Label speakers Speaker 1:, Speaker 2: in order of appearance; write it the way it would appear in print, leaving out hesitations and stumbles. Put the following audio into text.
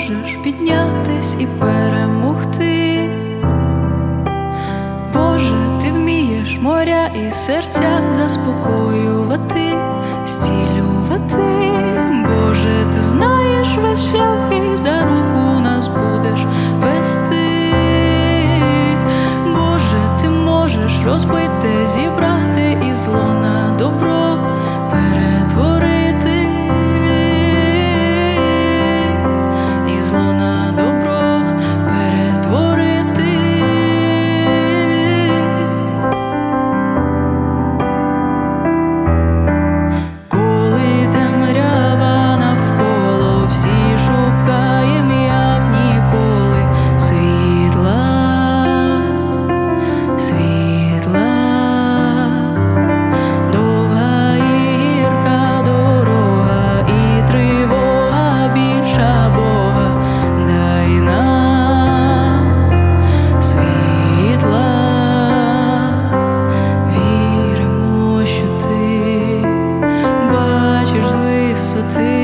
Speaker 1: можеш піднятись і перемогти. Боже, ти вмієш моря і серця заспокоювати, зцілювати. Боже, ти знаєш весь шлях і за руку нас будеш вести. Боже, ти можеш розбите зібрати і зло на добро перетворити, і зло на добро перетворити. Коли темрява навколо, всі шукаєм, як ніколи, світла, світла. Довга і гірка дорога, і тривога більша Бога, дай нам світла. Віримо, що ти бачиш з висоти.